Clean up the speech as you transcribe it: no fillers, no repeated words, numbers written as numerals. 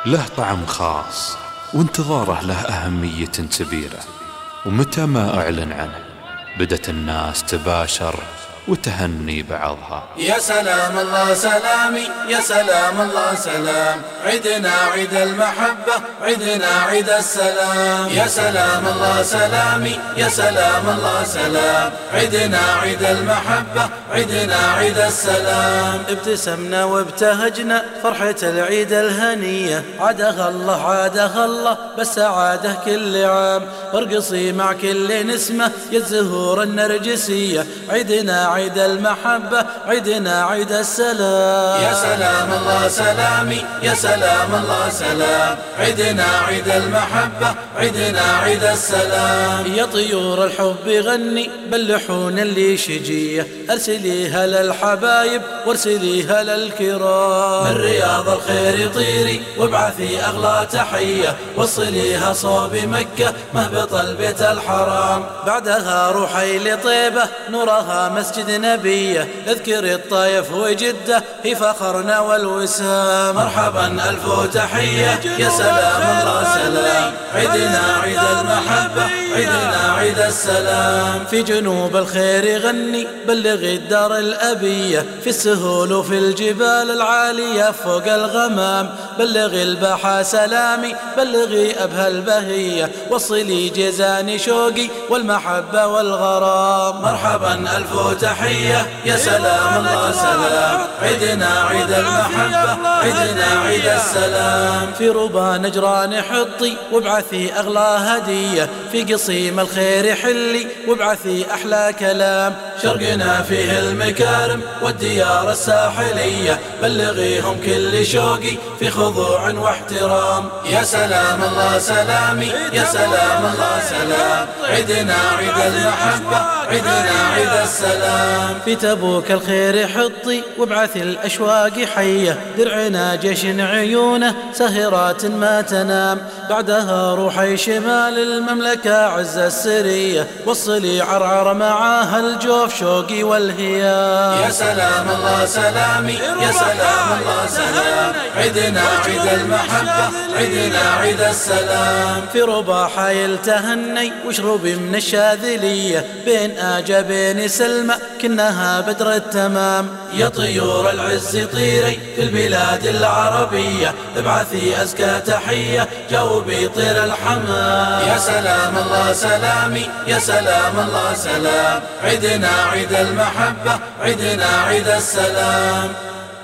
له طعم خاص وانتظاره له أهمية كبيرة، ومتى ما أعلن عنه بدت الناس تباشر وتهني بعضها. يا سلام الله سلامي، يا سلام الله سلام، عيدنا عيد المحبة، عيدنا عيد السلام. يا سلام الله سلامي، يا سلام الله سلام، عيدنا عيد المحبة، عيدنا عيد السلام. ابتسمنا وابتهجنا فرحة العيد الهنية، عادها الله عادها الله بالسعادة كل عام. ارقصي مع كل نسمة يا الزهور النرجسية، عيدنا عيد المحبة، عيدنا عيد السلام. يا سلام الله سلامي، يا سلام الله سلام، عيدنا عيد المحبة، عيدنا عيد السلام. يا طيور الحب غني باللحون اللي شجية، ارسليها للحبايب وارسليها للكرام. من رياض الخير طيري وابعثي أغلى تحية، وصليها صوب مكة مهبط البيت الحرام. بعدها روحي لطيبة نورها مسجد نبيه، اذكري الطايف وجدة هي فخرنا والوسام. مرحبا ألف تحية، يا سلام الله سلام، عيدنا عيد المحبة، عيدنا عيد السلام. في جنوب الخير غني بلغي الدار الأبية، في السهول وفي الجبال العالية فوق الغمام. بلغي البحا سلامي، بلغي أبها البهية، وصلي جيزان شوقي والمحبة والغرام. مرحبا ألف تحية، يا سلام الله سلام، عيدنا عيد المحبة، عيدنا عيد السلام. في ربا نجران حطي وابعثي أغلى هدية، في قصيم الخير حلي وابعثي أحلى كلام. شرقنا فيه المكارم والديار الساحلية، بلغيهم كل شوقي في خضوع واحترام. يا سلام الله سلامي، يا سلام الله سلام، عيدنا عيد المحبة، عيدنا عيد السلام. في تبوك الخير حطي وابعثي الأشواق حية، درعنا جيش عيونه سهرات ما تنام. بعدها روحي شمال المملكة عز السرية، وصلي عرعر معاها الجوف شوقي والهيام. يا سلام الله سلامي، يا سلام الله سلام، عيدنا عيد المحبة، عيدنا عيد السلام. في ربا حايل تهني واشربي من الشاذلية، بين آجبين سلمى كنها بدر التمام. يا طيور العز طيري في البلاد العربية، ابعثي أزكى تحية جاوبي طير الحمام. يا سلام الله سلامي، يا سلام الله سلام، عيدنا عيد المحبة، عيدنا عيد السلام.